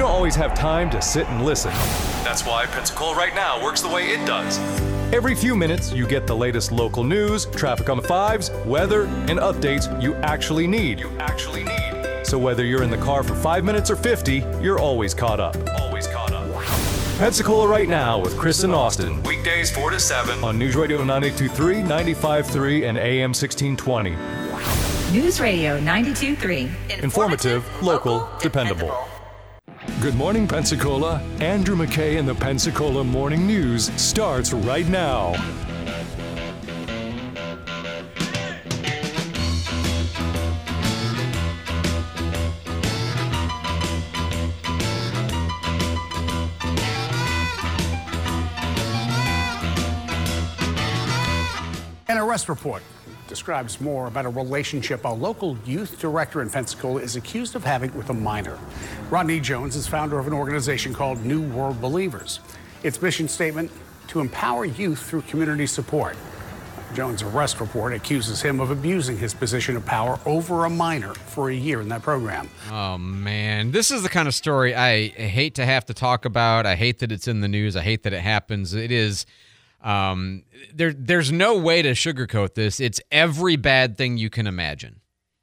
don't always have time to sit and listen. That's why Pensacola Right Now works the way it does. Every few minutes, you get the latest local news, traffic on the fives, weather, and updates you actually need. So whether you're in the car for 5 minutes or 50, you're always caught up. Pensacola Right Now with Chris and Austin. Weekdays 4 to 7 on News Radio 92.3, 95.3, and AM 1620. News Radio 92.3. Informative, local, dependable. Good morning, Pensacola. Andrew McKay and the Pensacola Morning News starts right now. An arrest report describes more about a relationship a local youth director in Pensacola is accused of having with a minor. Rodney Jones is founder of an organization called New World Believers. Its mission statement, to empower youth through community support. Jones' arrest report accuses him of abusing his position of power over a minor for a year in that program. Oh, man. This is the kind of story I hate to have to talk about. I hate that it's in the news. I hate that it happens. It is... There's no way to sugarcoat this. It's every bad thing you can imagine.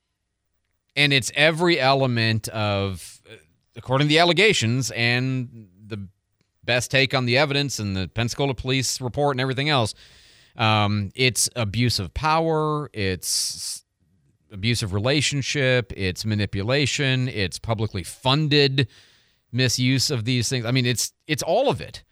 And it's every element of, according to the allegations and the best take on the evidence and the Pensacola police report and everything else, it's abuse of power, it's abusive relationship, it's manipulation, it's publicly funded misuse of these things. I mean, it's all of it.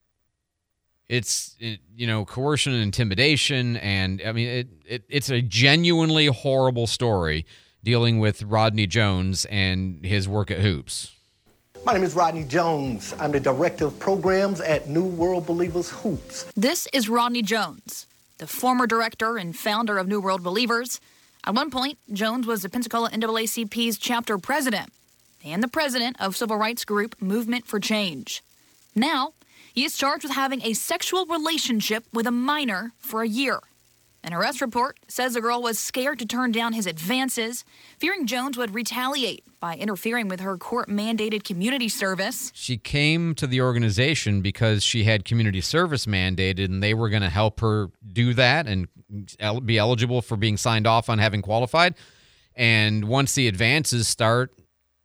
It's, coercion and intimidation, and I mean, it's a genuinely horrible story dealing with Rodney Jones and his work at Hoops. My name is Rodney Jones. I'm the Director of Programs at New World Believers Hoops. This is Rodney Jones, the former director and founder of New World Believers. At one point, Jones was the Pensacola NAACP's chapter president and the president of civil rights group Movement for Change. Now, he is charged with having a sexual relationship with a minor for a year. An arrest report says the girl was scared to turn down his advances, fearing Jones would retaliate by interfering with her court-mandated community service. She came to the organization because she had community service mandated, and they were going to help her do that and be eligible for being signed off on having qualified. And once the advances start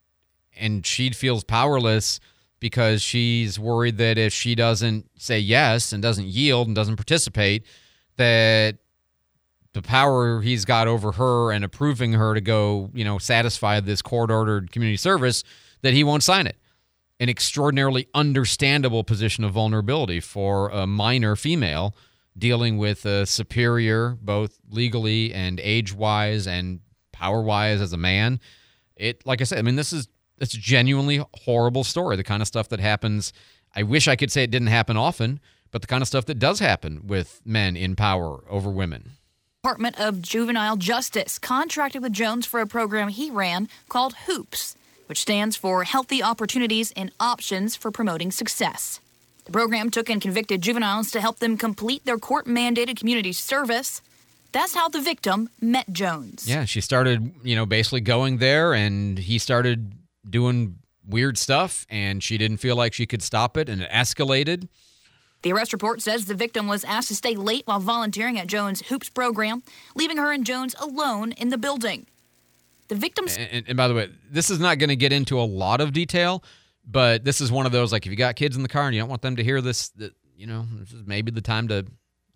and she feels powerless because she's worried that if she doesn't say yes and doesn't yield and doesn't participate, that the power he's got over her and approving her to go, satisfy this court-ordered community service, that he won't sign it. An extraordinarily understandable position of vulnerability for a minor female dealing with a superior, both legally and age-wise and power-wise as a man. Like I said, it's a genuinely horrible story, the kind of stuff that happens. I wish I could say it didn't happen often, but the kind of stuff that does happen with men in power over women. Department of Juvenile Justice contracted with Jones for a program he ran called HOOPS, which stands for Healthy Opportunities and Options for Promoting Success. The program took in convicted juveniles to help them complete their court-mandated community service. That's how the victim met Jones. Yeah, she started, basically going there, and he started doing weird stuff, and she didn't feel like she could stop it, and it escalated. The arrest report says the victim was asked to stay late while volunteering at Jones' Hoops program, leaving her and Jones alone in the building. The victim's... And by the way, this is not going to get into a lot of detail, but this is one of those, like, if you got kids in the car and you don't want them to hear this, this is maybe the time to,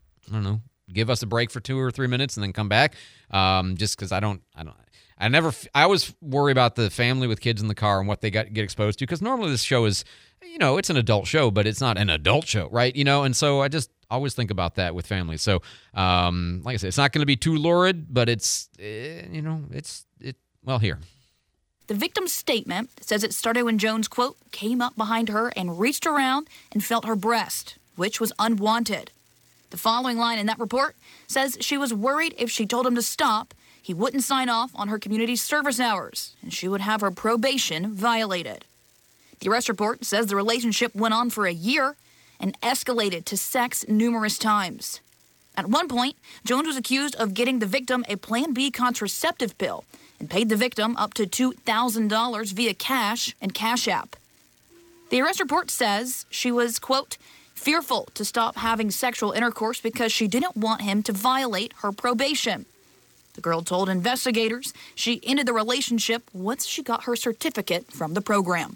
give us a break for 2 or 3 minutes and then come back. Just because I always worry about the family with kids in the car and what they get exposed to, because normally this show is, it's an adult show, but it's not an adult show, right? And so I just always think about that with families. So, like I said, it's not going to be too lurid, but it's, here. The victim's statement says it started when Jones, quote, came up behind her and reached around and felt her breast, which was unwanted. The following line in that report says she was worried if she told him to stop, he wouldn't sign off on her community service hours, and she would have her probation violated. The arrest report says the relationship went on for a year and escalated to sex numerous times. At one point, Jones was accused of getting the victim a Plan B contraceptive pill and paid the victim up to $2,000 via cash and Cash App. The arrest report says she was, quote, fearful to stop having sexual intercourse because she didn't want him to violate her probation. The girl told investigators she ended the relationship once she got her certificate from the program.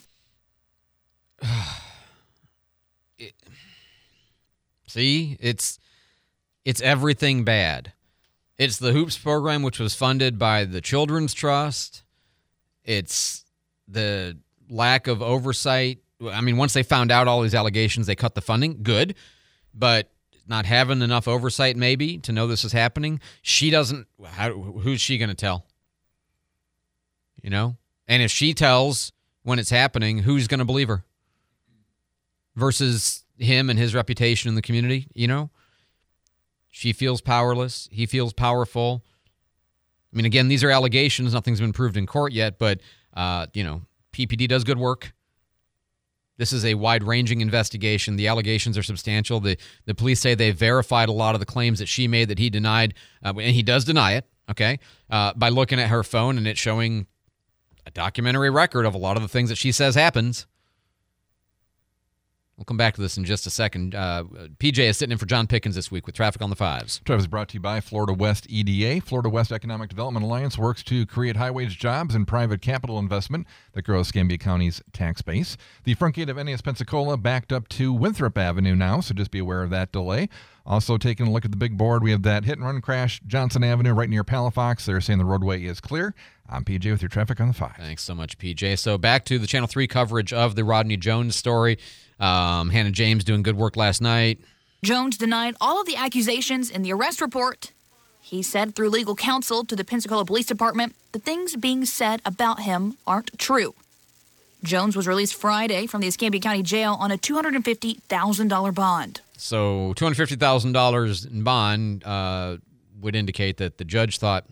See, it's everything bad. It's the Hoops program, which was funded by the Children's Trust. It's the lack of oversight. I mean, once they found out all these allegations, they cut the funding. Good. But not having enough oversight, maybe, to know this is happening. She doesn't. Who's she going to tell? You know? And if she tells when it's happening, who's going to believe her? Versus him and his reputation in the community, you know? She feels powerless. He feels powerful. I mean, again, these are allegations. Nothing's been proved in court yet, but, PPD does good work. This is a wide-ranging investigation. The allegations are substantial. The police say they verified a lot of the claims that she made that he denied, and he does deny it, okay, by looking at her phone and it showing a documentary record of a lot of the things that she says happens. We'll come back to this in just a second. PJ is sitting in for John Pickens this week with Traffic on the Fives. Traffic is brought to you by Florida West EDA. Florida West Economic Development Alliance works to create high-wage jobs and private capital investment that grows Escambia County's tax base. The front gate of NAS Pensacola backed up to Winthrop Avenue now, so just be aware of that delay. Also, taking a look at the big board, we have that hit-and-run crash, Johnson Avenue, right near Palafox. They're saying the roadway is clear. I'm PJ with your Traffic on the Five. Thanks so much, PJ. So back to the Channel 3 coverage of the Rodney Jones story. Hannah James doing good work last night. Jones denied all of the accusations in the arrest report. He said through legal counsel to the Pensacola Police Department, the things being said about him aren't true. Jones was released Friday from the Escambia County Jail on a $250,000 bond. So $250,000 in bond would indicate that the judge thought,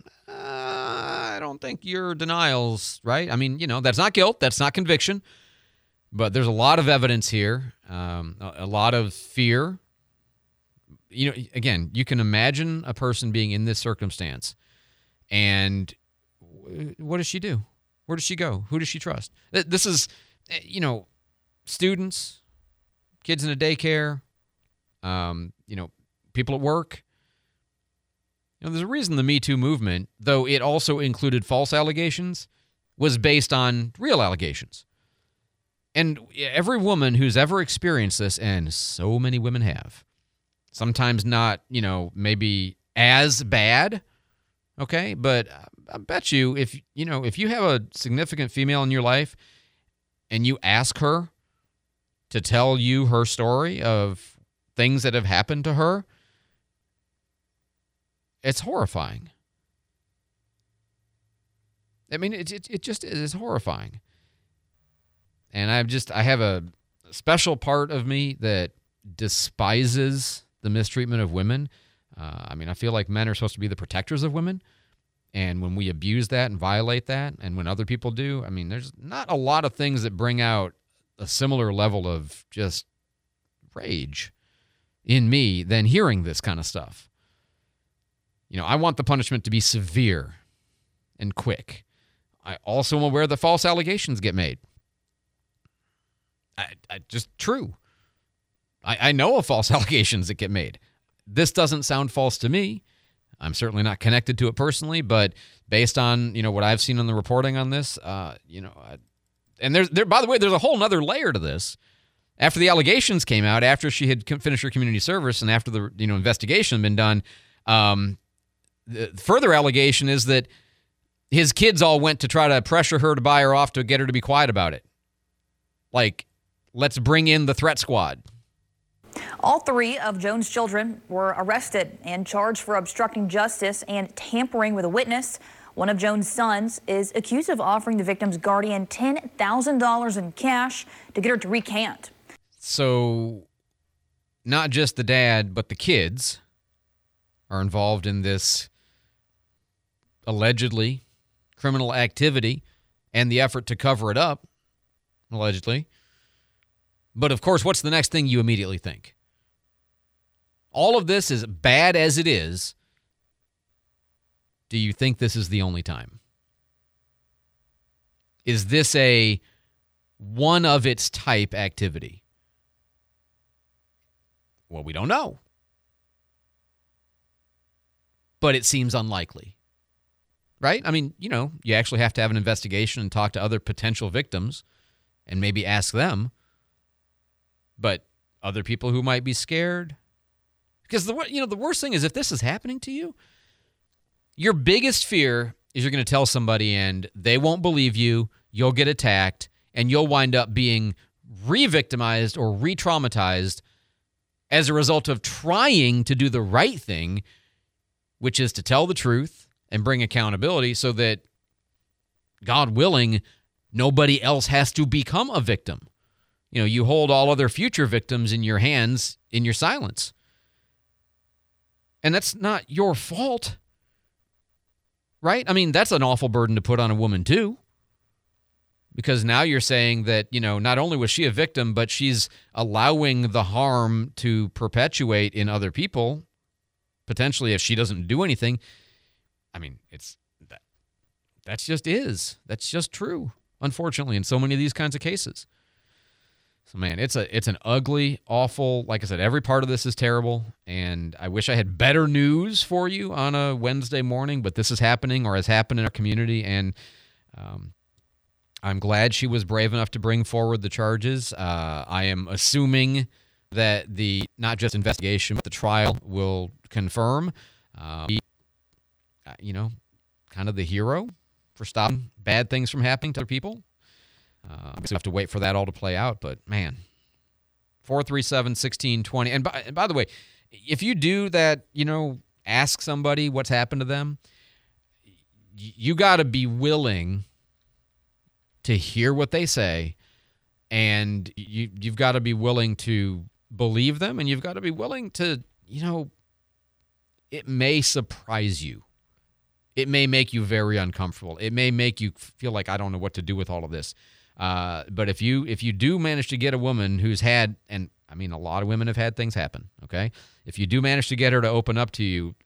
I don't think your denial's right. I mean, that's not guilt. That's not conviction. But there's a lot of evidence here, a lot of fear. Again, you can imagine a person being in this circumstance. And what does she do? Where does she go? Who does she trust? This is, students, kids in a daycare, people at work. There's a reason the Me Too movement, though it also included false allegations, was based on real allegations. And every woman who's ever experienced this, and so many women have, sometimes not, maybe as bad, okay? But I bet you if you have a significant female in your life and you ask her to tell you her story of things that have happened to her, it's horrifying. I mean, it just is horrifying. And I have a special part of me that despises the mistreatment of women. I feel like men are supposed to be the protectors of women. And when we abuse that and violate that, and when other people do, there's not a lot of things that bring out a similar level of just rage in me than hearing this kind of stuff. I want the punishment to be severe and quick. I also am aware that false allegations get made. True. I know of false allegations that get made. This doesn't sound false to me. I'm certainly not connected to it personally, but based on, what I've seen on the reporting on this, and by the way, there's a whole nother layer to this. After the allegations came out, after she had finished her community service and after the, investigation had been done, the further allegation is that his kids all went to try to pressure her to buy her off to get her to be quiet about it. Like, let's bring in the threat squad. All three of Jones' children were arrested and charged for obstructing justice and tampering with a witness. One of Jones' sons is accused of offering the victim's guardian $10,000 in cash to get her to recant. So not just the dad, but the kids are involved in this allegedly criminal activity and the effort to cover it up, allegedly. But, of course, what's the next thing you immediately think? All of this, as bad as it is, do you think this is the only time? Is this a one of its type activity? Well, we don't know. But it seems unlikely. Right? I mean, you actually have to have an investigation and talk to other potential victims and maybe ask them. But other people who might be scared. Because the worst thing is if this is happening to you, your biggest fear is you're going to tell somebody and they won't believe you, you'll get attacked, and you'll wind up being re-victimized or re-traumatized as a result of trying to do the right thing, which is to tell the truth and bring accountability so that, God willing, nobody else has to become a victim. You hold all other future victims in your hands in your silence. And that's not your fault. Right? I mean, that's an awful burden to put on a woman, too. Because now you're saying that, not only was she a victim, but she's allowing the harm to perpetuate in other people, potentially if she doesn't do anything. I mean, that's just true, unfortunately, in so many of these kinds of cases. So, man, it's an ugly, awful, like I said, every part of this is terrible, and I wish I had better news for you on a Wednesday morning, but this is happening or has happened in our community, and I'm glad she was brave enough to bring forward the charges. I am assuming that the not just investigation, but the trial will confirm, kind of the hero for stopping bad things from happening to other people. I guess we have to wait for that all to play out, but man, 437-1620. And by the way, if you do that, ask somebody what's happened to them, you got to be willing to hear what they say, and you've got to be willing to believe them, and you've got to be willing to, it may surprise you. It may make you very uncomfortable. It may make you feel like, I don't know what to do with all of this. But if you do manage to get a woman who's had, and I mean, a lot of women have had things happen, okay? If you do manage to get her to open up to you,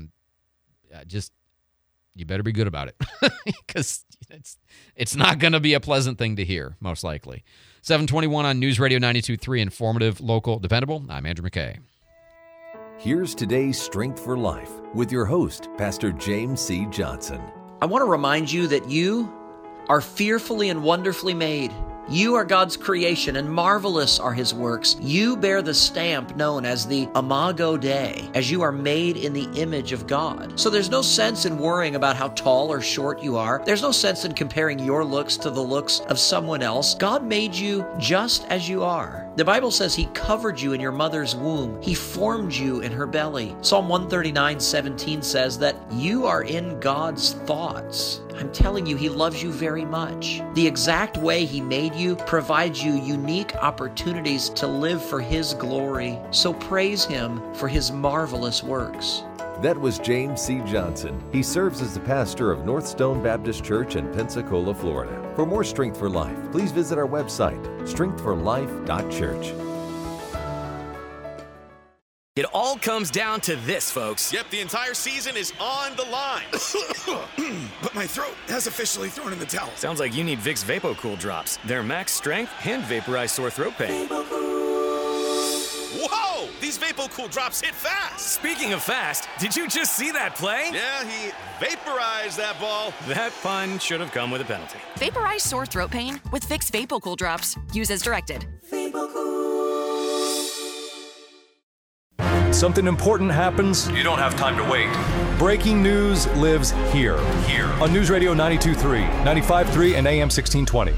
you better be good about it because it's not going to be a pleasant thing to hear, most likely. 721 on News Radio 92.3, informative, local, dependable. I'm Andrew McKay. Here's today's Strength for Life with your host, Pastor James C. Johnson. I want to remind you that you are fearfully and wonderfully made. You are God's creation, and marvelous are His works. You bear the stamp known as the Imago Dei, as you are made in the image of God. So there's no sense in worrying about how tall or short you are. There's no sense in comparing your looks to the looks of someone else. God made you just as you are. The Bible says He covered you in your mother's womb. He formed you in her belly. Psalm 139:17 says that you are in God's thoughts. I'm telling you, He loves you very much. The exact way He made you provides you unique opportunities to live for His glory. So praise Him for His marvelous works. That was James C. Johnson. He serves as the pastor of North Stone Baptist Church in Pensacola, Florida. For more Strength for Life, please visit our website, strengthforlife.church. It all comes down to this, folks. Yep, the entire season is on the line. But my throat has officially thrown in the towel. Sounds like you need Vicks VapoCool drops. They're max strength and vaporize sore throat pain. Whoa! These VapoCool drops hit fast. Speaking of fast, did you just see that play? Yeah, he vaporized that ball. That pun should have come with a penalty. Vaporize sore throat pain with Vicks VapoCool drops. Use as directed. Something important happens, you don't have time to wait. Breaking news lives here on News Radio 92.3, 95.3, and AM 1620.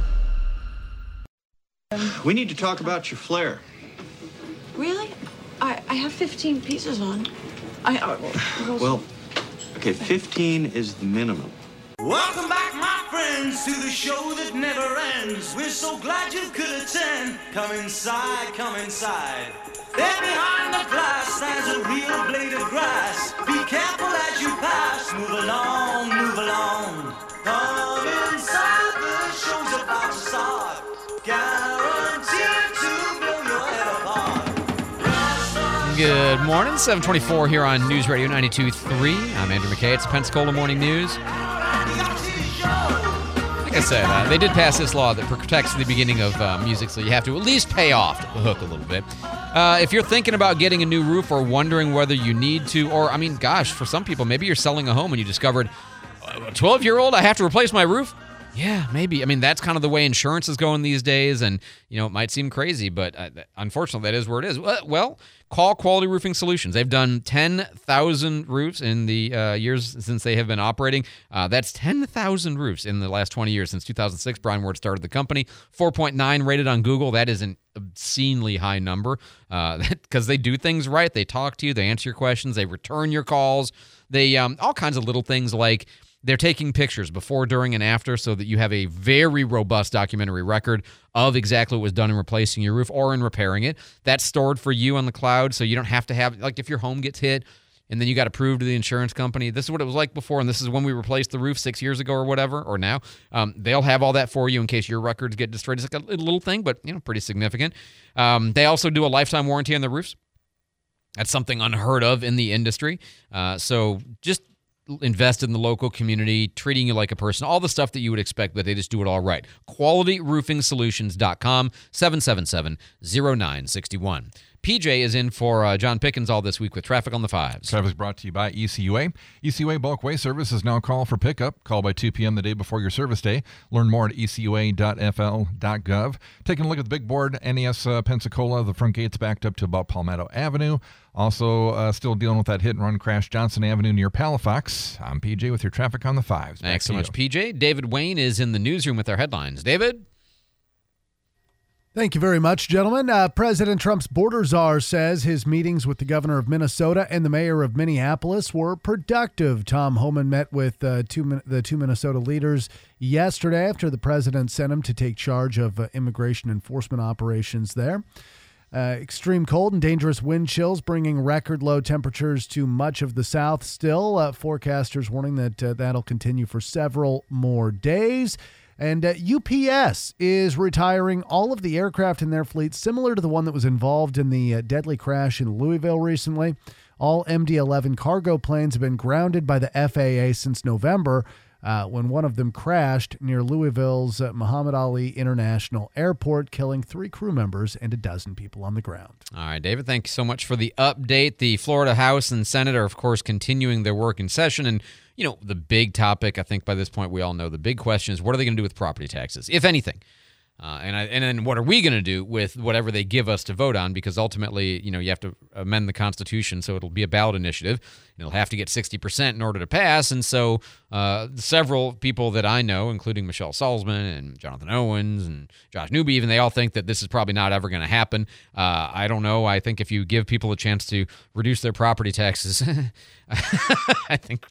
We need to talk about your flare. Really? I have 15 pieces on. Well, okay, 15 is the minimum. Welcome back, my friends, to the show that never ends. We're so glad you could attend. Come inside, come inside. There behind the glass stands a real blade of grass. Be careful as you pass. Move along, move along. Come inside, the show's about to start. Guaranteed to blow your head apart. Good morning, 724 here on News Radio 92.3. I'm Andrew McKay. It's the Pensacola Morning News. I like I said, they did pass this law that protects the beginning of music, so you have to at least pay off the hook a little bit. If you're thinking about getting a new roof or wondering whether you need to, or, I mean, gosh, for some people, maybe you're selling a home and you discovered, 12-year-old, I have to replace my roof? Yeah, maybe. I mean, that's kind of the way insurance is going these days, and, it might seem crazy, but unfortunately, that is where it is. Well, call Quality Roofing Solutions. They've done 10,000 roofs in the years since they have been operating. That's 10,000 roofs in the last 20 years, since 2006. Brian Ward started the company. 4.9 rated on Google. That is an obscenely high number because they do things right. They talk to you. They answer your questions. They return your calls. They all kinds of little things like they're taking pictures before, during, and after so that you have a very robust documentary record of exactly what was done in replacing your roof or in repairing it. That's stored for you on the cloud, so you don't have to have, like if your home gets hit and then you got to prove to the insurance company, this is what it was like before, and this is when we replaced the roof 6 years ago or whatever, or now. They'll have all that for you in case your records get destroyed. It's like a little thing, but pretty significant. They also do a lifetime warranty on the roofs. That's something unheard of in the industry. So just invest in the local community, treating you like a person, all the stuff that you would expect, but they just do it all right. QualityRoofingSolutions.com, 777-0961. PJ is in for John Pickens all this week with Traffic on the Fives. Traffic is brought to you by ECUA. ECUA Bulk Waste Service is now call for pickup. Call by 2 p.m. the day before your service day. Learn more at ecua.fl.gov. Taking a look at the big board, NES Pensacola. The front gate's backed up to about Palmetto Avenue. Also, still dealing with that hit-and-run crash, Johnson Avenue near Palafox. I'm PJ with your Traffic on the Fives. Thanks so much, PJ. David Wayne is in the newsroom with our headlines. David? Thank you very much, gentlemen. President Trump's border czar says his meetings with the governor of Minnesota and the mayor of Minneapolis were productive. Tom Homan met with the two Minnesota leaders yesterday after the president sent him to take charge of immigration enforcement operations there. Extreme cold and dangerous wind chills bringing record low temperatures to much of the South still. Forecasters warning that that'll continue for several more days. And UPS is retiring all of the aircraft in their fleet, similar to the one that was involved in the deadly crash in Louisville recently. All MD-11 cargo planes have been grounded by the FAA since November when one of them crashed near Louisville's Muhammad Ali International Airport, killing 3 crew members and 12 people on the ground. All right, David, thank you so much for the update. The Florida House and Senate are, of course, continuing their work in session. And, the big topic, I think by this point we all know, the big question is, what are they going to do with property taxes, if anything? And then what are we going to do with whatever they give us to vote on? Because ultimately, you have to amend the Constitution, so it'll be a ballot initiative. And it'll have to get 60% in order to pass. And so several people that I know, including Michelle Salzman and Jonathan Owens and Josh Newby, even, they all think that this is probably not ever going to happen. I don't know. I think if you give people a chance to reduce their property taxes, I think,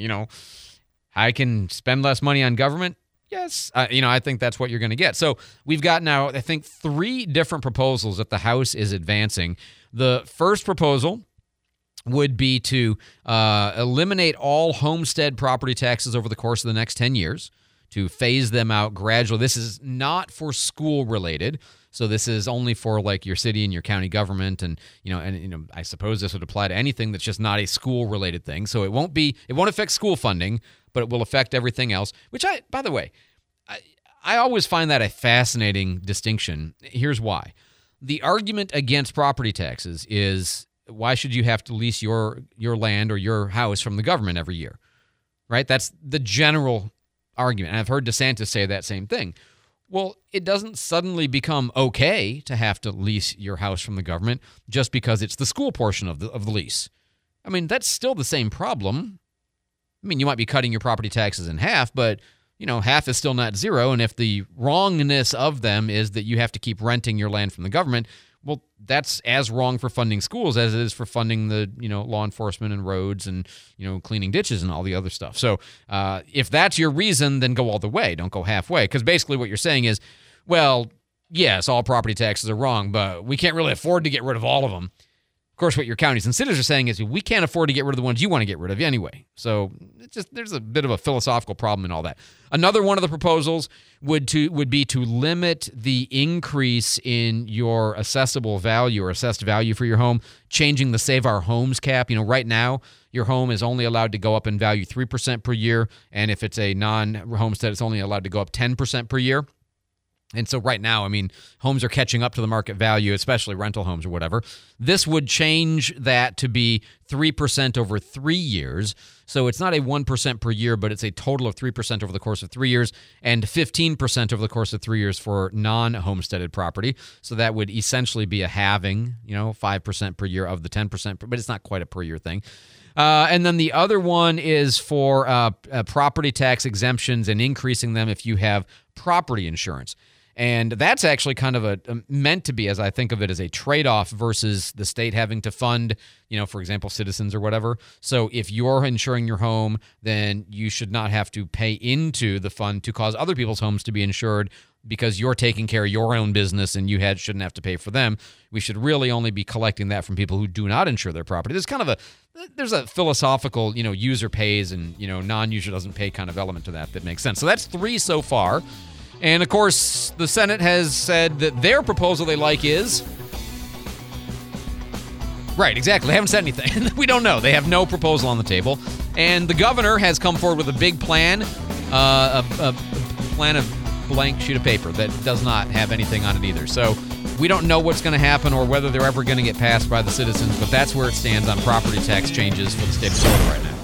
I can spend less money on government. Yes. I think that's what you're going to get. So we've got now, I think, 3 different proposals that the House is advancing. The first proposal would be to eliminate all homestead property taxes over the course of the next 10 years, to phase them out gradually. This is not for school related. So this is only for like your city and your county government, and I suppose this would apply to anything that's just not a school related thing. So it won't affect school funding, but it will affect everything else. Which by the way, I always find that a fascinating distinction. Here's why: the argument against property taxes is, why should you have to lease your land or your house from the government every year, right? That's the general argument, and I've heard DeSantis say that same thing. Well, it doesn't suddenly become okay to have to lease your house from the government just because it's the school portion of the lease. I mean, that's still the same problem. I mean, you might be cutting your property taxes in half, but, half is still not zero. And if the wrongness of them is that you have to keep renting your land from the government, well, that's as wrong for funding schools as it is for funding the, law enforcement and roads and, cleaning ditches and all the other stuff. So if that's your reason, then go all the way. Don't go halfway. Because basically what you're saying is, well, yes, all property taxes are wrong, but we can't really afford to get rid of all of them. Of course, what your counties and cities are saying is we can't afford to get rid of the ones you want to get rid of anyway. So there's a bit of a philosophical problem in all that. Another one of the proposals would be to limit the increase in your assessable value or assessed value for your home, changing the Save Our Homes cap. Right now, your home is only allowed to go up in value 3% per year, and if it's a non-homestead, it's only allowed to go up 10% per year. And so right now, homes are catching up to the market value, especially rental homes or whatever. This would change that to be 3% over 3 years. So it's not a 1% per year, but it's a total of 3% over the course of 3 years and 15% over the course of 3 years for non-homesteaded property. So that would essentially be a halving, 5% per year of the 10%, but it's not quite a per year thing. And then the other one is for property tax exemptions and increasing them if you have property insurance. And that's actually kind of meant to be, as I think of it, as a trade-off versus the state having to fund, for example, citizens or whatever. So if you're insuring your home, then you should not have to pay into the fund to cause other people's homes to be insured because you're taking care of your own business and you shouldn't have to pay for them. We should really only be collecting that from people who do not insure their property. There's a philosophical, user pays and, non-user doesn't pay kind of element to that makes sense. So that's 3 so far. And, of course, the Senate has said that their proposal they like is... Right, exactly. They haven't said anything. We don't know. They have no proposal on the table. And the governor has come forward with a big plan, a plan of blank sheet of paper that does not have anything on it either. So we don't know what's going to happen or whether they're ever going to get passed by the citizens, but that's where it stands on property tax changes for the state of Florida right now.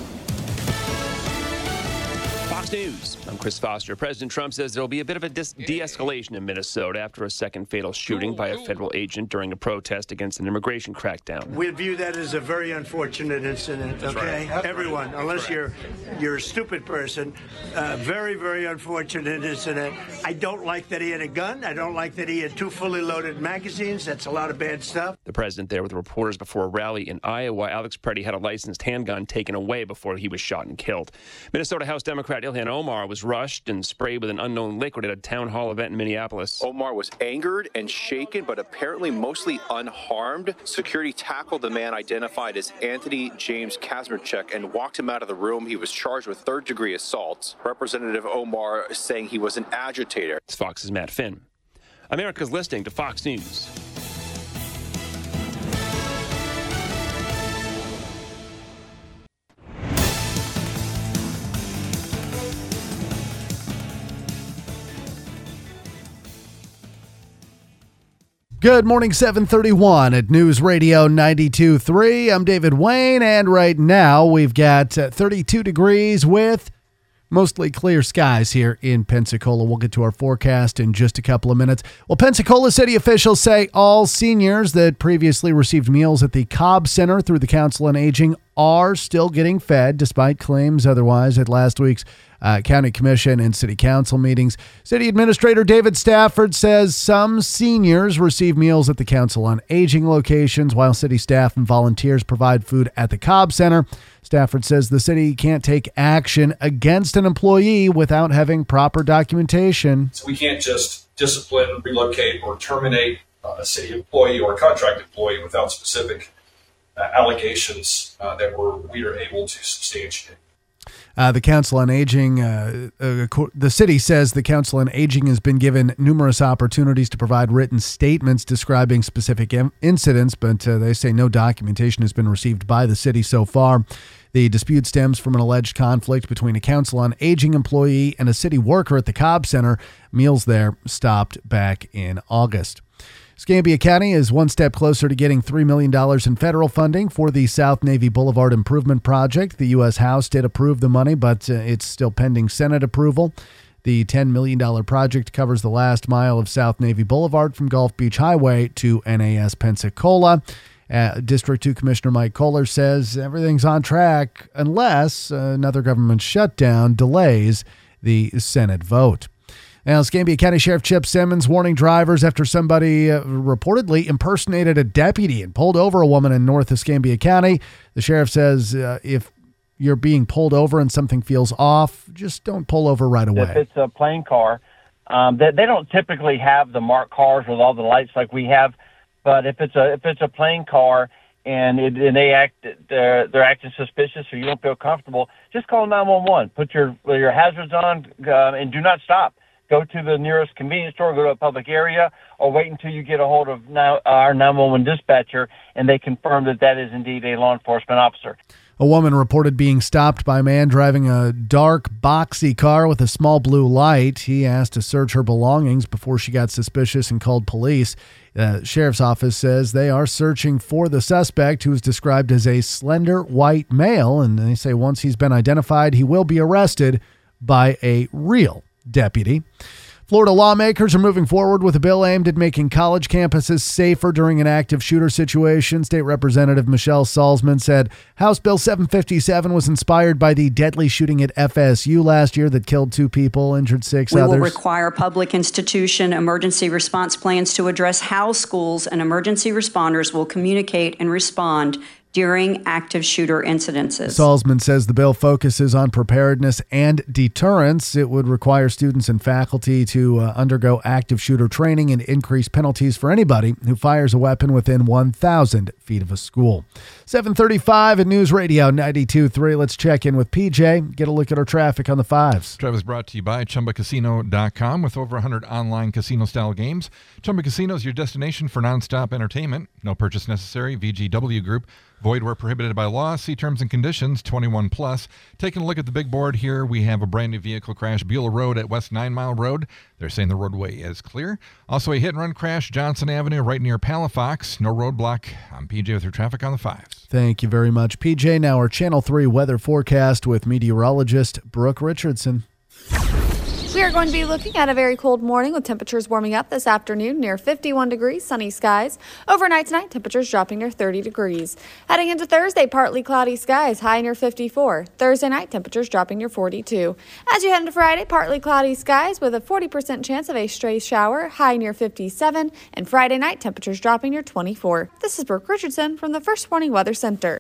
Fox News. I'm Chris Foster. President Trump says there will be a bit of a de-escalation in Minnesota after a second fatal shooting by a federal agent during a protest against an immigration crackdown. We view that as a very unfortunate incident, okay? Right. Everyone, unless you're a stupid person, very, very unfortunate incident. I don't like that he had a gun. I don't like that he had 2 fully loaded magazines. That's a lot of bad stuff. The president there with reporters before a rally in Iowa. Alex Preddy had a licensed handgun taken away before he was shot and killed. Minnesota House Democrat Ilhan Omar was rushed and sprayed with an unknown liquid at a town hall event in Minneapolis. Omar was angered and shaken, but apparently mostly unharmed. Security tackled the man identified as Anthony James Kazmierczak and walked him out of the room. He was charged with third-degree assault. Representative Omar saying he was an agitator. It's Fox's Matt Finn. America's listening to Fox News. Good morning, 731 at News Radio 92.3. I'm David Wayne, and right now we've got 32 degrees with mostly clear skies here in Pensacola. We'll get to our forecast in just a couple of minutes. Well, Pensacola city officials say all seniors that previously received meals at the Cobb Center through the Council on Aging are still getting fed, despite claims otherwise at last week's County Commission and City Council meetings. City Administrator David Stafford says some seniors receive meals at the Council on Aging locations while city staff and volunteers provide food at the Cobb Center. Stafford says the city can't take action against an employee without having proper documentation. So we can't just discipline, relocate, or terminate a city employee or a contract employee without specific allegations that we are able to substantiate. The Council on Aging, the city says the Council on Aging has been given numerous opportunities to provide written statements describing specific incidents, but they say no documentation has been received by the city so far. The dispute stems from an alleged conflict between a Council on Aging employee and a city worker at the Cobb Center. Meals there stopped back in August. Escambia County is one step closer to getting $3 million in federal funding for the South Navy Boulevard Improvement Project. The U.S. House did approve the money, but it's still pending Senate approval. The $10 million project covers the last mile of South Navy Boulevard from Gulf Beach Highway to NAS Pensacola. District 2 Commissioner Mike Kohler says everything's on track unless another government shutdown delays the Senate vote. Now, Escambia County Sheriff Chip Simmons warning drivers after somebody reportedly impersonated a deputy and pulled over a woman in North Escambia County. The sheriff says if you're being pulled over and something feels off, just don't pull over right away. If it's a plain car, they don't typically have the marked cars with all the lights like we have. But if it's a plain car and they're acting suspicious or you don't feel comfortable, just call 911. Put your hazards on and do not stop. Go to the nearest convenience store, go to a public area, or wait until you get a hold of our 911 dispatcher and they confirm that is indeed a law enforcement officer. A woman reported being stopped by a man driving a dark, boxy car with a small blue light. He asked to search her belongings before she got suspicious and called police. The sheriff's office says they are searching for the suspect, who is described as a slender white male, and they say once he's been identified, he will be arrested by a real deputy. Florida lawmakers are moving forward with a bill aimed at making college campuses safer during an active shooter situation. State Representative Michelle Salzman said House Bill 757 was inspired by the deadly shooting at FSU last year that killed 2 people, injured 6 others. We will require public institution emergency response plans to address how schools and emergency responders will communicate and respond during active shooter incidences. Salzman says the bill focuses on preparedness and deterrence. It would require students and faculty to undergo active shooter training and increase penalties for anybody who fires a weapon within 1,000 feet of a school. 7:35 at News Radio 92.3. Let's check in with PJ, get a look at our traffic on the 5s. Traffic is brought to you by ChumbaCasino.com. With over 100 online casino-style games, Chumba Casino is your destination for nonstop entertainment. No purchase necessary. VGW Group. Void where prohibited by law. See terms and conditions. 21 plus. Taking a look at the big board here, we have a brand new vehicle crash, Beulah Road at West 9 Mile Road. They're saying the roadway is clear. Also a hit-and-run crash, Johnson Avenue, right near Palafox. No roadblock. I'm PJ with your traffic on the 5s. Thank you very much, PJ. Now our Channel 3 weather forecast with meteorologist Brooke Richardson. We are going to be looking at a very cold morning with temperatures warming up this afternoon near 51 degrees, sunny skies. Overnight tonight, temperatures dropping near 30 degrees. Heading into Thursday, partly cloudy skies, high near 54. Thursday night, temperatures dropping near 42. As you head into Friday, partly cloudy skies with a 40% chance of a stray shower, high near 57. And Friday night, temperatures dropping near 24. This is Brooke Richardson from the First Warning Weather Center.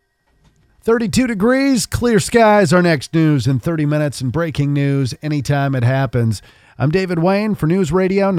32 degrees, clear skies. Our next news in 30 minutes and breaking news anytime it happens. I'm David Wayne for News Radio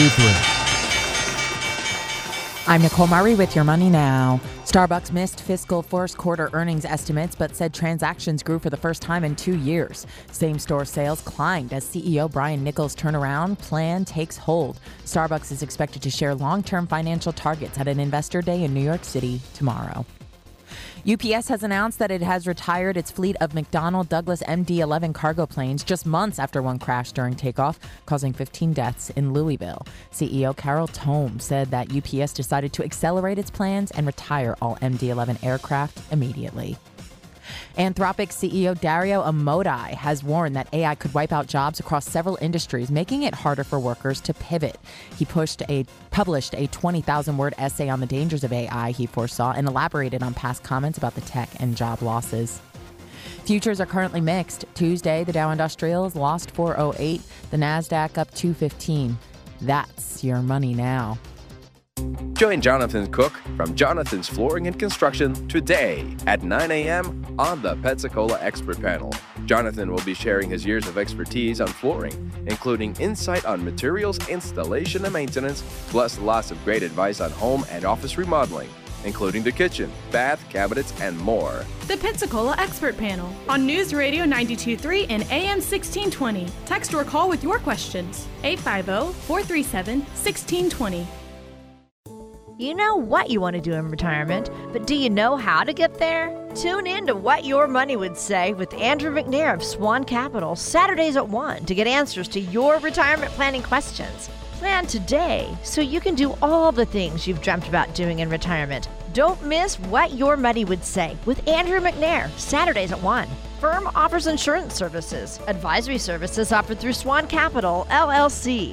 92.3. I'm Nicole Murray with your Money Now. Starbucks missed fiscal first quarter earnings estimates, but said transactions grew for the first time in 2 years. Same-store sales climbed as CEO Brian Niccol's turnaround plan takes hold. Starbucks is expected to share long-term financial targets at an investor day in New York City tomorrow. UPS has announced that it has retired its fleet of McDonnell Douglas MD-11 cargo planes just months after one crashed during takeoff, causing 15 deaths in Louisville. CEO Carol Tome said that UPS decided to accelerate its plans and retire all MD-11 aircraft immediately. Anthropic CEO Dario Amodei has warned that AI could wipe out jobs across several industries, making it harder for workers to pivot. He published a 20,000-word essay on the dangers of AI he foresaw and elaborated on past comments about the tech and job losses. Futures are currently mixed. Tuesday, the Dow Industrials lost 408, the NASDAQ up 215. That's your Money Now. Join Jonathan Cook from Jonathan's Flooring and Construction today at 9 a.m. on the Pensacola Expert Panel. Jonathan will be sharing his years of expertise on flooring, including insight on materials, installation, and maintenance, plus lots of great advice on home and office remodeling, including the kitchen, bath, cabinets, and more. The Pensacola Expert Panel on News Radio 92.3 and AM 1620. Text or call with your questions. 850-437-1620. You know what you want to do in retirement, but do you know how to get there? Tune in to What Your Money Would Say with Andrew McNair of Swan Capital, Saturdays at 1 to get answers to your retirement planning questions. Plan today so you can do all the things you've dreamt about doing in retirement. Don't miss What Your Money Would Say with Andrew McNair, Saturdays at 1. Firm offers insurance services. Advisory services offered through Swan Capital, LLC.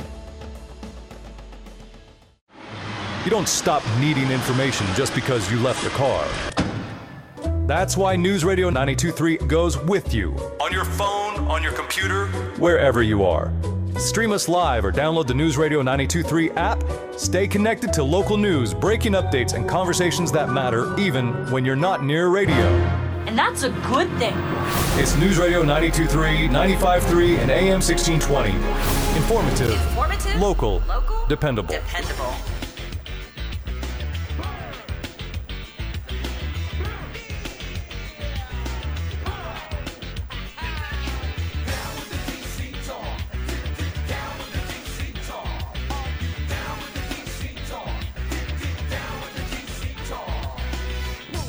You don't stop needing information just because you left the car. That's why News Radio 92.3 goes with you. On your phone, on your computer, wherever you are. Stream us live or download the News Radio 92.3 app. Stay connected to local news, breaking updates, and conversations that matter even when you're not near radio. And that's a good thing. It's News Radio 92.3, 95.3, and AM 1620. Informative, local, dependable.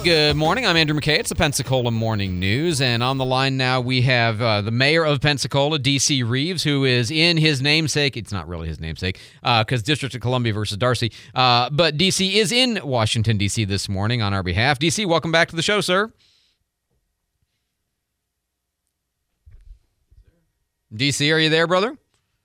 Good morning. I'm Andrew McKay. It's the Pensacola Morning News. And on the line now we have the mayor of Pensacola, D.C. Reeves, who is in his namesake. It's not really his namesake because District of Columbia versus Darcy. But D.C. is in Washington, D.C. this morning on our behalf. D.C., welcome back to the show, sir. D.C., are you there, brother?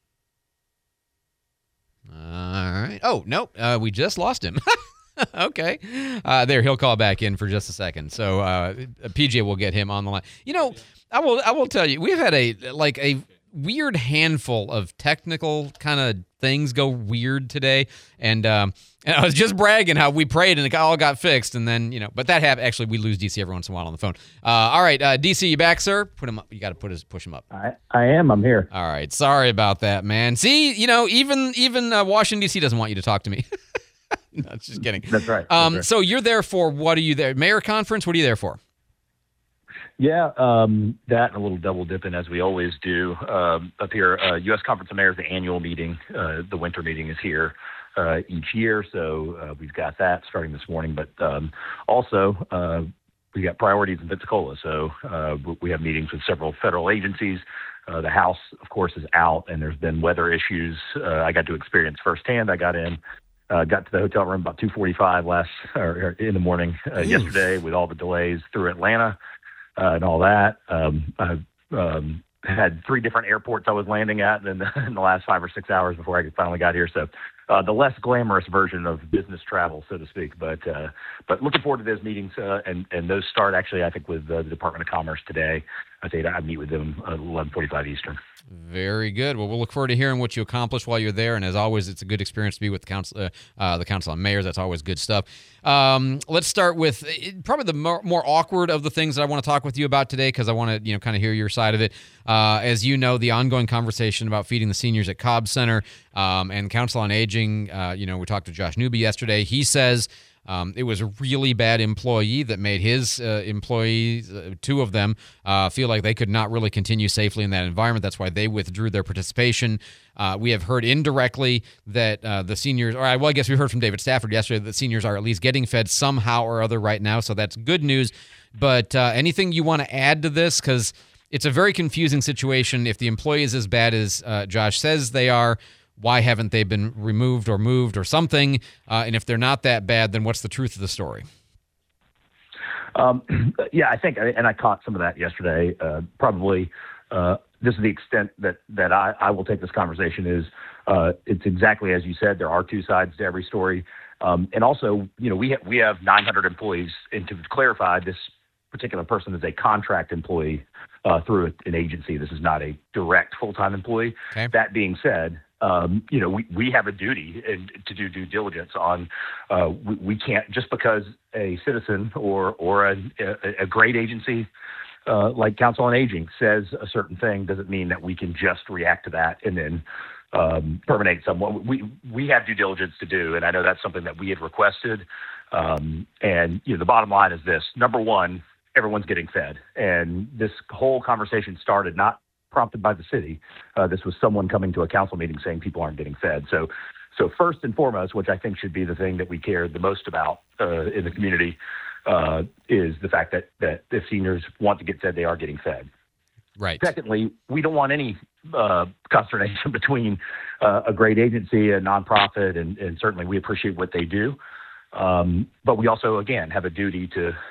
All right. Oh, nope. We just lost him. Okay. There, he'll call back in for just a second. So PJ will get him on the line. You know, I will tell you, we've had a weird handful of technical kind of things go weird today. And I was just bragging how we prayed and it all got fixed. And then, but that happened. Actually, we lose DC every once in a while on the phone. All right, DC, you back, sir? Put him up. You got to push him up. I am. I'm here. All right. Sorry about that, man. See, even Washington, D.C. doesn't want you to talk to me. No, just kidding. That's right. So you're there for, what are you there? Mayor conference? What are you there for? Yeah, that and a little double dipping as we always do up here. U.S. Conference of Mayors, the annual meeting, the winter meeting is here each year. So we've got that starting this morning. But also we got priorities in Pensacola. So we have meetings with several federal agencies. The House, of course, is out and there's been weather issues. I got to experience firsthand. I got to the hotel room about 2:45 in the morning yesterday with all the delays through Atlanta and all that. I've had 3 different airports I was landing at in the last 5 or 6 hours before I finally got here. So the less glamorous version of business travel, so to speak. But looking forward to those meetings and those start actually, I think, with the Department of Commerce today. I meet with them at 11:45 Eastern. Very good. Well, we'll look forward to hearing what you accomplish while you're there. And as always, it's a good experience to be with the Council on Mayors. That's always good stuff. Let's start with probably the more awkward of the things that I want to talk with you about today, because I want to kind of hear your side of it. As you know, the ongoing conversation about feeding the seniors at Cobb Center and Council on Aging. We talked to Josh Newby yesterday. He says it was a really bad employee that made his employees, 2 of them, feel like they could not really continue safely in that environment. That's why they withdrew their participation. We have heard indirectly that the seniors, I guess we heard from David Stafford yesterday that seniors are at least getting fed somehow or other right now, so that's good news. But anything you want to add to this? Because it's a very confusing situation. If the employee is as bad as Josh says they are, why haven't they been removed or moved or something? And if they're not that bad, then what's the truth of the story? Yeah, I think, and I caught some of that yesterday. Probably this is the extent that I will take this conversation is it's exactly as you said. There are 2 sides to every story. And also, we have 900 employees. And to clarify, this particular person is a contract employee through an agency. This is not a direct full-time employee. Okay. That being said, we have a duty to do due diligence on. We can't, just because a citizen or a great agency like Council on Aging says a certain thing doesn't mean that we can just react to that and then terminate someone. We have due diligence to do, and I know that's something that we had requested. And the bottom line is this: number one, everyone's getting fed, and this whole conversation started not prompted by the city. This was someone coming to a council meeting saying people aren't getting fed. So first and foremost, which I think should be the thing that we care the most about in the community, is the fact that if seniors want to get fed, they are getting fed. Right. Secondly, we don't want any consternation between a great agency, a nonprofit, and certainly we appreciate what they do. But we also, again, have a duty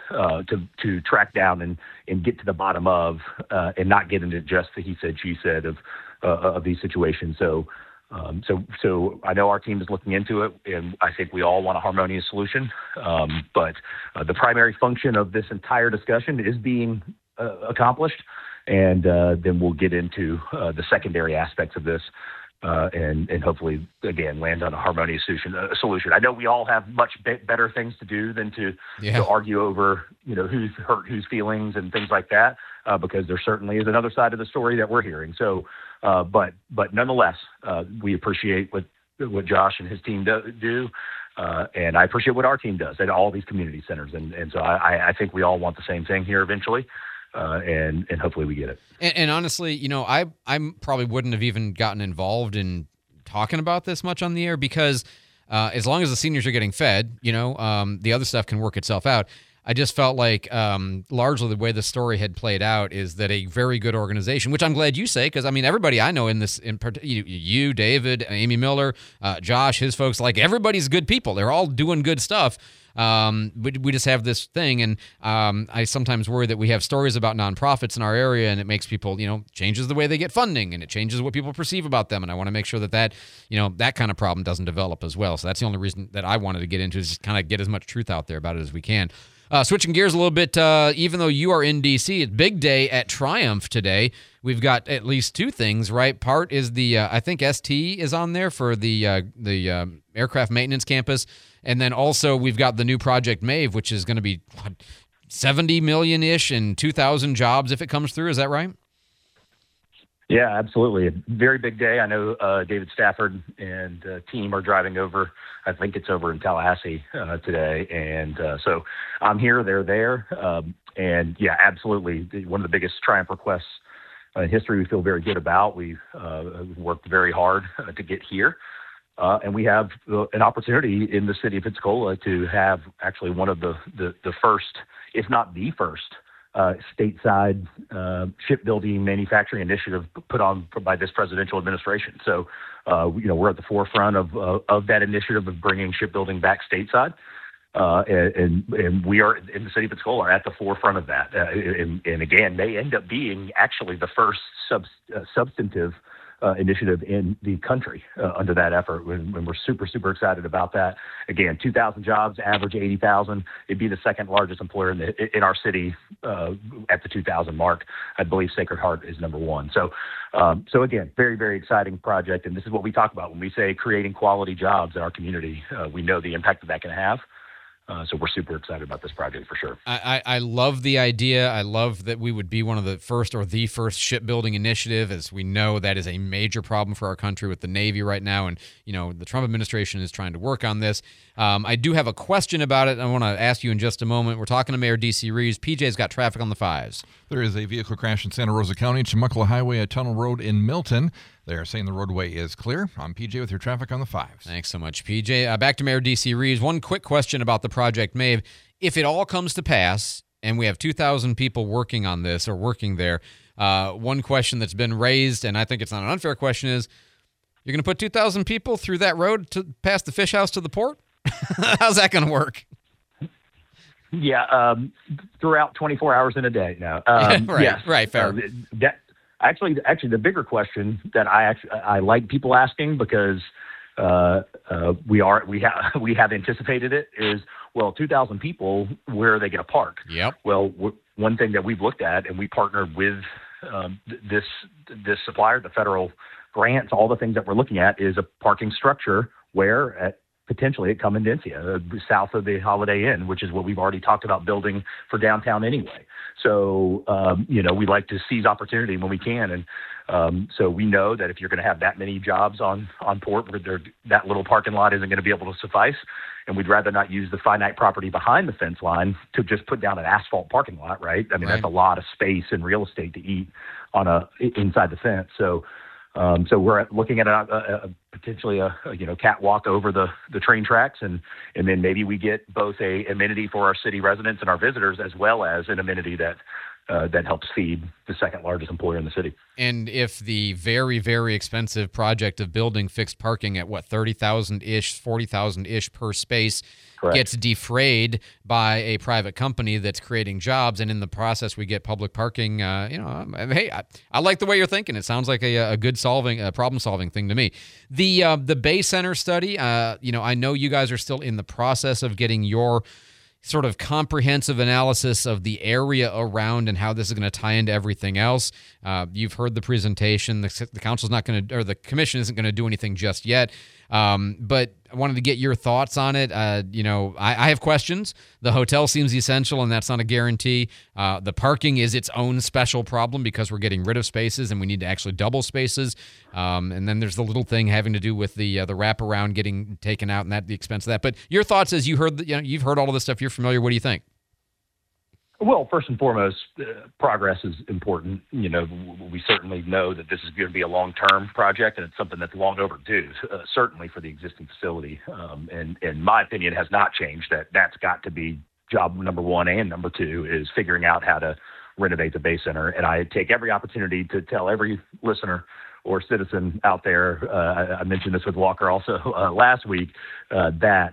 to track down and get to the bottom of and not get into just the he said, she said of these situations. So I know our team is looking into it, and I think we all want a harmonious solution. But the primary function of this entire discussion is being accomplished, and then we'll get into the secondary aspects of this. And hopefully, again, land on a harmonious solution. I know we all have much better things to do than to argue over, who's hurt whose feelings and things like that, because there certainly is another side of the story that we're hearing. So, but nonetheless, we appreciate what Josh and his team do, and I appreciate what our team does at all these community centers. And so I think we all want the same thing here eventually. And hopefully we get it. And honestly, I probably wouldn't have even gotten involved in talking about this much on the air because as long as the seniors are getting fed, the other stuff can work itself out. I just felt like largely the way the story had played out is that a very good organization, which I'm glad you say, because I mean everybody I know in this, you, David, Amy Miller, Josh, his folks, like everybody's good people. They're all doing good stuff. We just have this thing, and I sometimes worry that we have stories about nonprofits in our area, and it makes people, changes the way they get funding, and it changes what people perceive about them. And I want to make sure that that kind of problem doesn't develop as well. So that's the only reason that I wanted to get into is just kind of get as much truth out there about it as we can. Switching gears a little bit, even though you are in D.C., it's big day at Triumph today. We've got at least two things, right? Part is the, I think ST is on there for the aircraft maintenance campus. And then also we've got the new Project Mave, which is going to be 70 million-ish and 2,000 jobs if it comes through. Is that right? Yeah, absolutely. A very big day. I know David Stafford and team are driving over. I think it's over in Tallahassee today. And so I'm here, they're there. And yeah, absolutely. One of the biggest Triumph requests in history we feel very good about. We've worked very hard to get here. And we have an opportunity in the city of Pensacola to have actually one of the first, if not the first, stateside shipbuilding manufacturing initiative put on by this presidential administration. So, we're at the forefront of that initiative of bringing shipbuilding back stateside. And we are in the city of Pensacola are at the forefront of that. And again, may end up being actually the first substantive initiative in the country under that effort. And we're super, super excited about that. Again, 2,000 jobs, average 80,000. It'd be the second largest employer in our city at the 2,000 mark. I believe Sacred Heart is number one. So again, very, very exciting project. And this is what we talk about when we say creating quality jobs in our community. We know the impact that can have. So we're super excited about this project for sure. I love the idea. I love that we would be one of the first or the first shipbuilding initiative, as we know that is a major problem for our country with the Navy right now. And, the Trump administration is trying to work on this. I do have a question about it. I want to ask you in just a moment. We're talking to Mayor D.C. Reeves. PJ's got traffic on the 5s. There is a vehicle crash in Santa Rosa County, Chumuckla Highway at Tunnel Road in Milton. They are saying the roadway is clear. I'm PJ with your traffic on the 5s. Thanks so much, PJ. Back to Mayor D.C. Reeves. One quick question about the Project Mave. If it all comes to pass and we have 2,000 people working on this or working there, one question that's been raised, and I think it's not an unfair question, is you're going to put 2,000 people through that road to past the fish house to the port? How's that going to work? Yeah, throughout 24 hours in a day now. Right, yes. right, fair. Actually, the bigger question that I like people asking, because we have anticipated it, is, well, 2,000 people, where are they going to park? Yep. Well, one thing that we've looked at, and we partnered with this supplier, the federal grants, all the things that we're looking at is a parking structure where potentially at Comandencia, south of the Holiday Inn, which is what we've already talked about building for downtown anyway. So, we like to seize opportunity when we can. And so we know that if you're going to have that many jobs on port, that little parking lot isn't going to be able to suffice. And we'd rather not use the finite property behind the fence line to just put down an asphalt parking lot, right? I mean, That's a lot of space and real estate to eat inside the fence. So we're looking at potentially a catwalk over the train tracks, and then maybe we get both a amenity for our city residents and our visitors, as well as an amenity that helps feed the second largest employer in the city. And if the very, very expensive project of building fixed parking at 30,000-ish, 40,000-ish per space Correct. Gets defrayed by a private company that's creating jobs, and in the process we get public parking, hey, I like the way you're thinking. It sounds like a good problem-solving thing to me. The Bay Center study, I know you guys are still in the process of getting your sort of comprehensive analysis of the area around and how this is going to tie into everything else. You've heard the presentation. The council's not going to, or the commission isn't going to do anything just yet. But I wanted to get your thoughts on it. I have questions. The hotel seems essential, and that's not a guarantee. The parking is its own special problem because we're getting rid of spaces, and we need to actually double spaces. And then there's the little thing having to do with the wraparound getting taken out and the expense of that. But your thoughts, as you've heard all of this stuff. You're familiar. What do you think? Well, first and foremost, progress is important. We certainly know that this is going to be a long-term project, and it's something that's long overdue, certainly for the existing facility. And my opinion has not changed that that's got to be job number one and number two is figuring out how to renovate the Bay Center. And I take every opportunity to tell every listener or citizen out there, I mentioned this with Walker also last week, that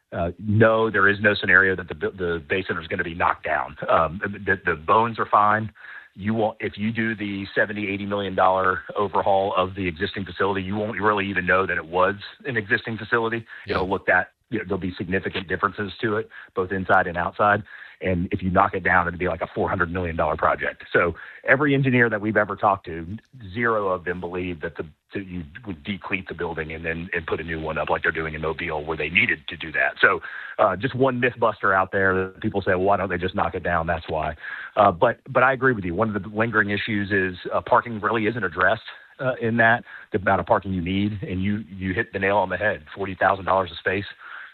no, there is no scenario that the Bay Center is going to be knocked down. The bones are fine. If you do the $70-80 million overhaul of the existing facility, you won't really even know that it was an existing facility. It'll look that there'll be significant differences to it, both inside and outside. And if you knock it down, it'd be like a $400 million project. So every engineer that we've ever talked to, zero of them believe that you would decleat the building and put a new one up like they're doing in Mobile, where they needed to do that. So just one myth buster out there that people say, well, why don't they just knock it down? That's why. But I agree with you. One of the lingering issues is parking really isn't addressed in that, the amount of parking you need. And you hit the nail on the head, $40,000 a space.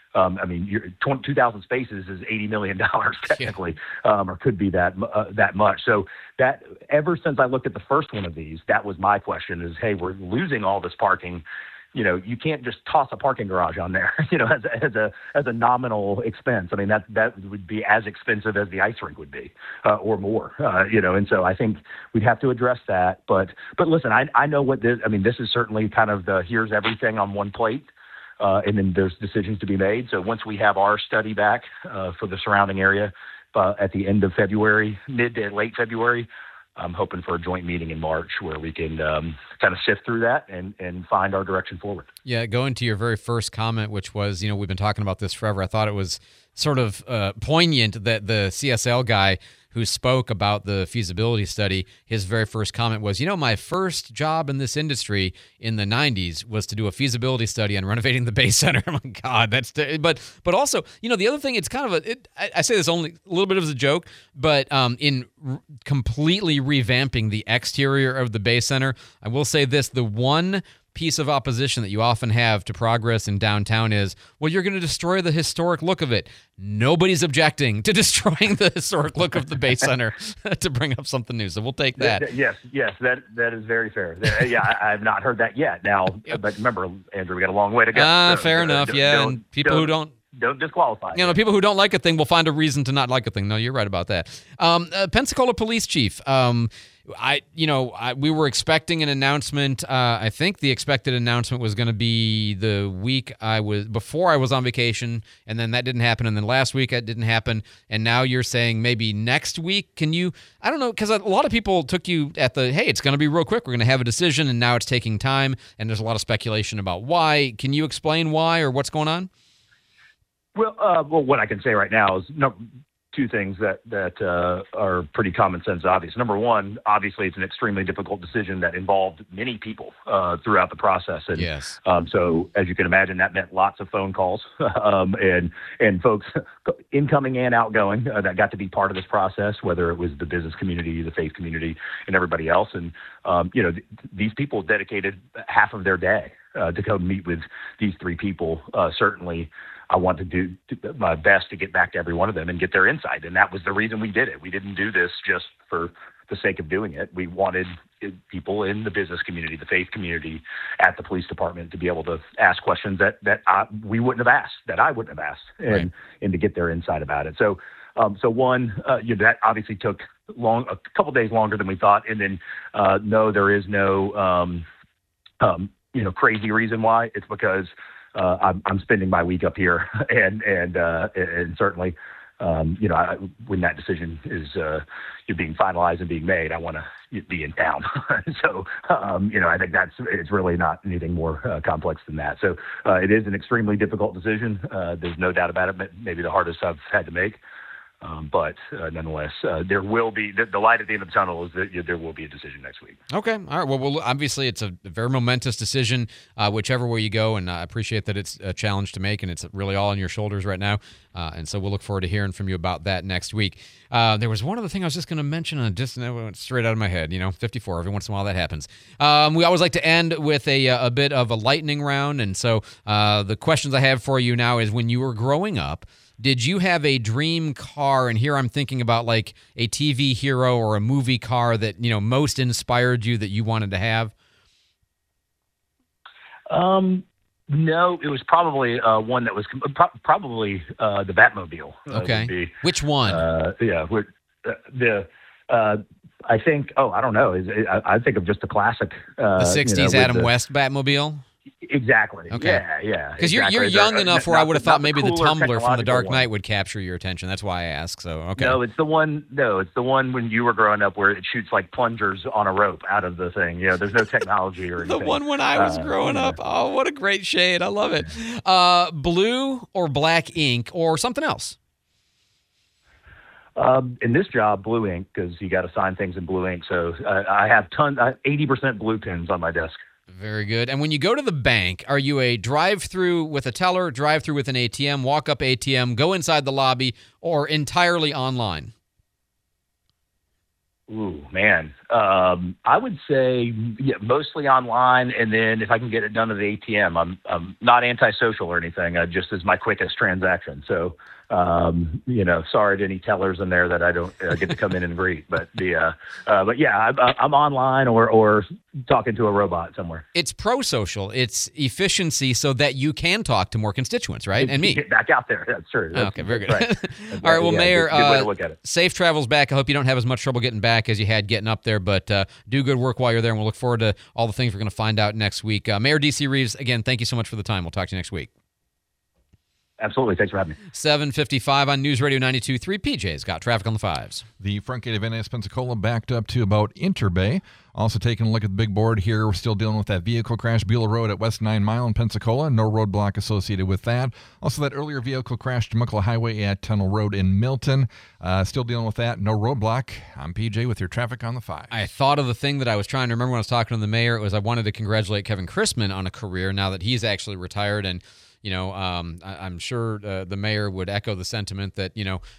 I mean, 2,000 spaces is $80 million technically, or could be that much. So that ever since I looked at the first one of these, that was my question: is, hey, we're losing all this parking. You can't just toss a parking garage on there, as a nominal expense. I mean, that would be as expensive as the ice rink would be, or more, And so I think we'd have to address that. But listen, I know what this. I mean, this is certainly kind of here's everything on one plate. And then there's decisions to be made. So once we have our study back for the surrounding area at the end of February, mid to late February, I'm hoping for a joint meeting in March where we can kind of sift through that and find our direction forward. Yeah, going to your very first comment, which was, we've been talking about this forever. I thought it was sort of poignant that the CSL guy who spoke about the feasibility study, his very first comment was, my first job in this industry in the 90s was to do a feasibility study on renovating the Bay Center. Oh my God, but also, the other thing, it's kind of I say this only a little bit as a joke, but in completely revamping the exterior of the Bay Center, I will say this, the one piece of opposition that you often have to progress in downtown is, well, you're going to destroy the historic look of it. Nobody's objecting to destroying the historic look of the Bay Center to bring up something new. So we'll take that. Yes, that is very fair. Yeah, I have not heard that yet. Now, but remember, Andrew, we got a long way to go. Fair enough. And people who don't disqualify. People who don't like a thing will find a reason to not like a thing. No, you're right about that. Pensacola Police Chief. We were expecting an announcement. I think the expected announcement was going to be the week before I was on vacation, and then that didn't happen, and then last week it didn't happen, and now you're saying maybe next week. Can you? I don't know, because a lot of people took you at hey, it's going to be real quick. We're going to have a decision, and now it's taking time, and there's a lot of speculation about why. Can you explain why or what's going on? Well, what I can say right now is two things that are pretty common sense obvious. Number one, obviously, it's an extremely difficult decision that involved many people throughout the process. And, yes. So as you can imagine, that meant lots of phone calls and folks incoming and outgoing that got to be part of this process, whether it was the business community, the faith community, and everybody else. And, these people dedicated half of their day to go meet with these three people. Certainly, I want to do my best to get back to every one of them and get their insight. And that was the reason we did it. We didn't do this just for the sake of doing it. We wanted people in the business community, the faith community, at the police department to be able to ask questions that we wouldn't have asked, that I wouldn't have asked, and to get their insight about it. So that obviously took a couple days longer than we thought. And then, no, there is no, crazy reason why. It's because I'm spending my week up here, and certainly, when that decision is being finalized and being made, I want to be in town. So, I think it's really not anything more complex than that. So, it is an extremely difficult decision. There's no doubt about it. Maybe the hardest I've had to make. But nonetheless, there will be the light at the end of the tunnel is that there will be a decision next week. Okay. All right. Well, obviously, it's a very momentous decision, whichever way you go. And I appreciate that it's a challenge to make, and it's really all on your shoulders right now. And so we'll look forward to hearing from you about that next week. There was one other thing I was just going to mention, and it went straight out of my head. 54. Every once in a while that happens. We always like to end with a bit of a lightning round. And so the questions I have for you now is, when you were growing up, did you have a dream car? And here I'm thinking about like a TV hero or a movie car that, most inspired you that you wanted to have. No, it was probably one that was probably the Batmobile. Okay. Which one? I think. Oh, I don't know. I think of just the classic. The 60s Adam West Batmobile? Exactly. Okay. Yeah. Because exactly. you're young enough where I would have thought maybe the Tumbler from The Dark one. Knight would capture your attention. That's why I ask. So, okay. No, it's the one. No, it's the one when you were growing up where it shoots like plungers on a rope out of the thing. There's no technology or anything. The one when I was growing up. Oh, what a great shade. I love it. Blue or black ink or something else? In this job, blue ink, because you got to sign things in blue ink. So I have 80% blue pens on my desk. Very good. And when you go to the bank, are you a drive-through with a teller, drive-through with an ATM, walk-up ATM, go inside the lobby, or entirely online? Ooh, man. I would say mostly online, and then if I can get it done at the ATM, I'm not antisocial or anything. Just as my quickest transaction. So, sorry to any tellers in there that I don't get to come in and greet. But I'm online or talking to a robot somewhere. It's pro-social. It's efficiency so that you can talk to more constituents, right? And me. Get back out there. That's true. Okay, very good. Right. All right, well, Mayor, good way to look at it. Safe travels back. I hope you don't have as much trouble getting back as you had getting up there, but do good work while you're there, and we'll look forward to all the things we're going to find out next week. Mayor D.C. Reeves, again, thank you so much for the time. We'll talk to you next week. Absolutely. Thanks for having me. 7:55 on News Radio 92.3. PJ's got traffic on the fives. The front gate of NAS Pensacola backed up to about Interbay. Also taking a look at the big board here. We're still dealing with that vehicle crash, Beulah Road at West 9 Mile in Pensacola. No roadblock associated with that. Also that earlier vehicle crash, Temecula Highway at Tunnel Road in Milton. Still dealing with that. No roadblock. I'm PJ with your traffic on the 5. I thought of the thing that I was trying to remember when I was talking to the mayor. It was I wanted to congratulate Kevin Chrisman on a career now that he's actually retired. And I'm sure the mayor would echo the sentiment that,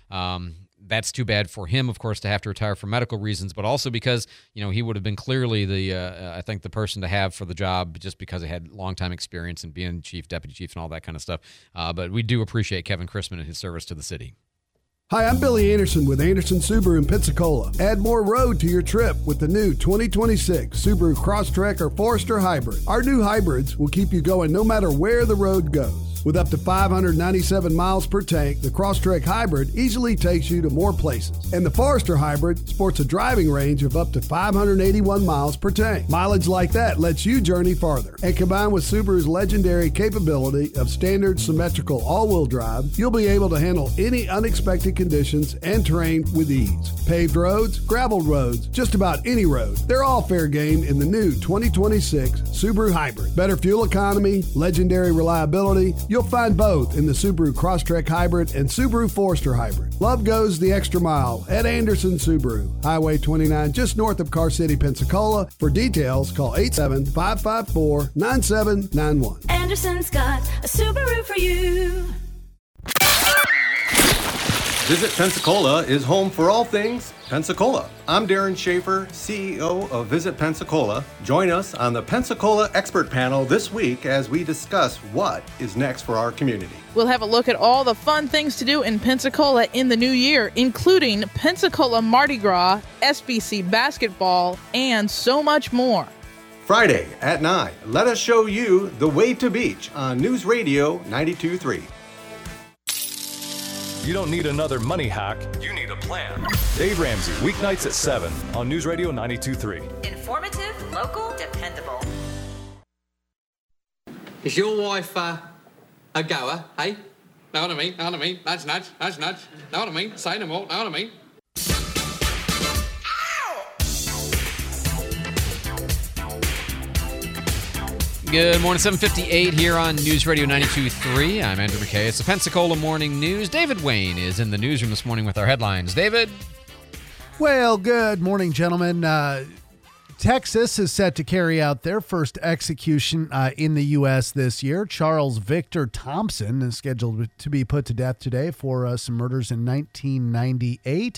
that's too bad for him, of course, to have to retire for medical reasons, but also because, he would have been clearly I think the person to have for the job just because he had long-time experience in being chief, deputy chief, and all that kind of stuff. But we do appreciate Kevin Chrisman and his service to the city. Hi, I'm Billy Anderson with Anderson Subaru in Pensacola. Add more road to your trip with the new 2026 Subaru Crosstrek or Forester Hybrid. Our new hybrids will keep you going no matter where the road goes. With up to 597 miles per tank, the Crosstrek Hybrid easily takes you to more places. And the Forester Hybrid sports a driving range of up to 581 miles per tank. Mileage like that lets you journey farther. And combined with Subaru's legendary capability of standard symmetrical all-wheel drive, you'll be able to handle any unexpected conditions and terrain with ease. Paved roads, graveled roads, just about any road. They're all fair game in the new 2026 Subaru Hybrid. Better fuel economy, legendary reliability. You'll find both in the Subaru Crosstrek Hybrid and Subaru Forester Hybrid. Love goes the extra mile at Anderson Subaru, Highway 29, just north of Car City, Pensacola. For details, call 87554-9791. Anderson's got a Subaru for you. Visit Pensacola is home for all things Pensacola. I'm Darren Schaefer, CEO of Visit Pensacola. Join us on the Pensacola Expert Panel this week as we discuss what is next for our community. We'll have a look at all the fun things to do in Pensacola in the new year, including Pensacola Mardi Gras, SBC basketball, and so much more. Friday at 9, let us show you the way to beach on News Radio 92.3. You don't need another money hack. You need a plan. Dave Ramsey, weeknights at 7 on News Radio 92.3. Informative, local, dependable. Is your wife a goer, hey? Know what I mean? Know what I mean? Nudge, nudge, nudge, nudge. Know what I mean? Say no more. Know what I mean? Good morning, 7:58 here on News Radio 92.3. I'm Andrew McKay. It's the Pensacola Morning News. David Wayne is in the newsroom this morning with our headlines. David? Well, good morning, gentlemen. Texas is set to carry out their first execution in the U.S. this year. Charles Victor Thompson is scheduled to be put to death today for some murders in 1998.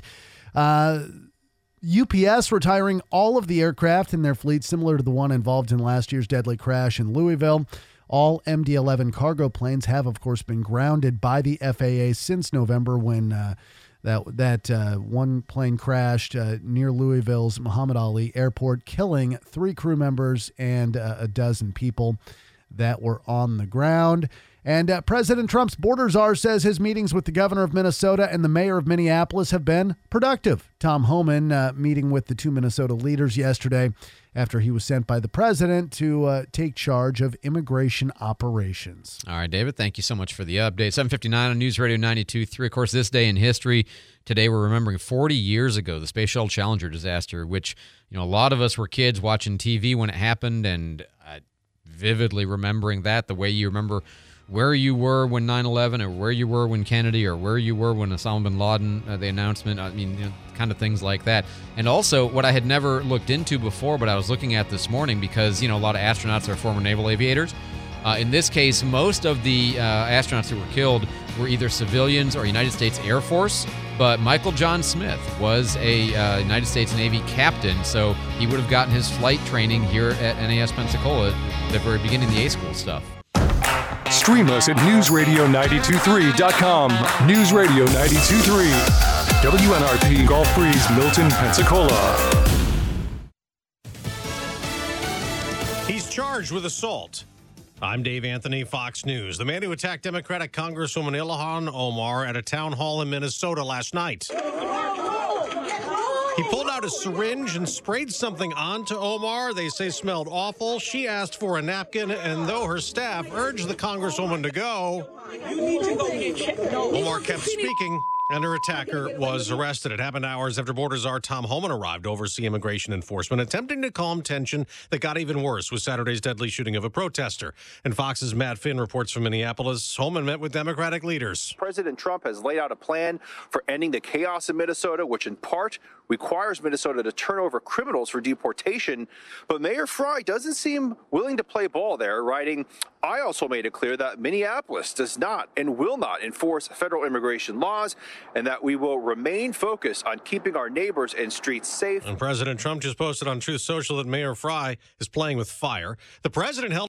UPS retiring all of the aircraft in their fleet, similar to the one involved in last year's deadly crash in Louisville. All MD-11 cargo planes have, of course, been grounded by the FAA since November when that one plane crashed near Louisville's Muhammad Ali Airport, killing 3 crew members and a dozen people. that were on the ground. And President Trump's border czar says his meetings with the governor of Minnesota and the mayor of Minneapolis have been productive. Tom Homan meeting with the two Minnesota leaders yesterday after he was sent by the president to take charge of immigration operations. All right, David, thank you so much for the update. 7:59 on News Radio 92.3. Of course, this day in history, today we're remembering 40 years ago, the Space Shuttle Challenger disaster, which, a lot of us were kids watching TV when it happened, and vividly remembering that, the way you remember where you were when 9/11, or where you were when Kennedy, or where you were when Osama bin Laden, the announcement, kind of things like that. And also, what I had never looked into before, but I was looking at this morning, because, a lot of astronauts are former naval aviators. In this case, most of the astronauts who were killed were either civilians or United States Air Force, but Michael John Smith was a United States Navy captain, so he would have gotten his flight training here at NAS Pensacola at the very beginning of the A-School stuff. Stream us at newsradio923.com. News Radio 92.3. WNRP Gulf Breeze, Milton, Pensacola. He's charged with assault. I'm Dave Anthony, Fox News. The man who attacked Democratic Congresswoman Ilhan Omar at a town hall in Minnesota last night. He pulled out a syringe and sprayed something onto Omar. They say smelled awful. She asked for a napkin, and though her staff urged the Congresswoman to go, Omar kept speaking, and her attacker was arrested. It happened hours after border czar Tom Homan arrived to oversee immigration enforcement, attempting to calm tension that got even worse with Saturday's deadly shooting of a protester. And Fox's Matt Finn reports from Minneapolis. Homan met with Democratic leaders. President Trump has laid out a plan for ending the chaos in Minnesota, which in part requires Minnesota to turn over criminals for deportation. But Mayor Frey doesn't seem willing to play ball there, writing, "I also made it clear that Minneapolis does not and will not enforce federal immigration laws, and that we will remain focused on keeping our neighbors and streets safe." And President Trump just posted on Truth Social that Mayor Frey is playing with fire. The president held